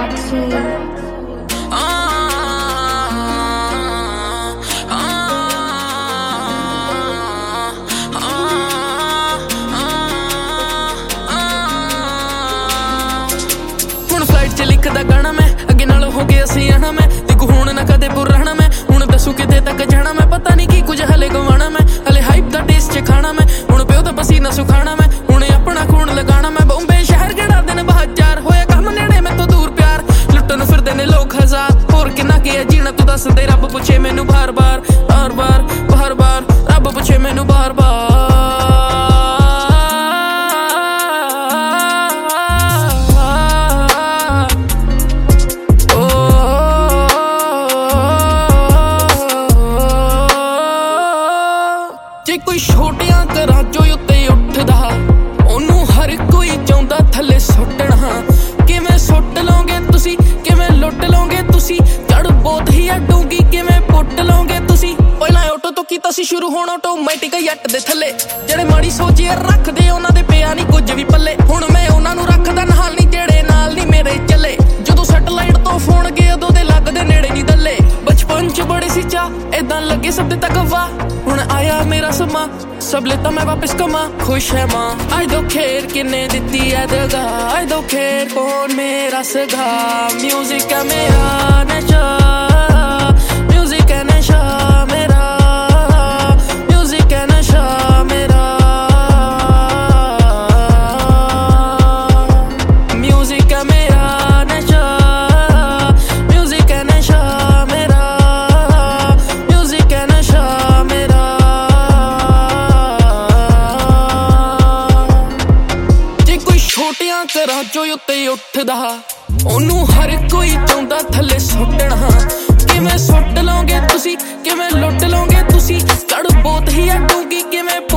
flight च लिखदा गाना मैं अगे नाल हो गया सियाना मैं देखो हुण ना कदे पुराना मैं हुण दसू किते तक जाना मैं पता नहीं की कुछ हले गवाना मैं हले हाइप दा टेस्ट च खाना मैं हुण पिओ दा पसीना सुखाना मैं हुण अपना खून लगाना मैं बॉम्बे शहर केड़ा दिन 2000 होया कम नेड़े मैं तो दूर प्यार लुट्टन फिरदे ने लोग हजार होर किन्ना की है जीना तू दस दे रब पुछे मैनू बार बार बार बार बार बार रब पुछे मैनू बार बार जे कोई छोटियां घरां चों उत्ते उठदा ओनू हर कोई चाहुंदा थल्ले सुट्टना किवें सुट लोगे तुसी किवें लुट लोगे तुसी जड़ बहुत ही डूंगी किवें पुट लोगे तुसी पहला ऑटो तो कीता सी शुरू हुण ऑटोमैटिक जट दे थल्ले जेड़े माड़ी सोच यार रखदे उन्हां दे पिया नहीं कुछ भी पल्ले हुण मैं उन्हां नूं रखदा नाल नहीं जेड़े नाल नहीं मेरे चले जदों सैटेलाइट तो फोन गए उदों दे लगदे नेड़े नहीं दल्ले बचपन च बड़े सी चा इदां लगे सब तक गवा हुण आया मेरा समा सब लेता मैं वापस कमा खुश है मां आई दो खेर किन्ने दित्ती है दगा आई दो खेर कौन मेरा सगा म्यूजिक है मेरा नशा म्यूजिक है नशा मेरा म्यूजिक है नशा मेरा म्यूजिक है मेरा नशा म्यूजिक है नशा मेरा म्यूजिक है नशा मेरा जे कोई छोटियां घरां चों उत्ते उठदा ओनू हर कोई चाहुंदा थल्ले सुट्टना किवें सुट लोगे तुसी किवें लुट लोगे तुसी जड़ बहुत ही डूंगी किवें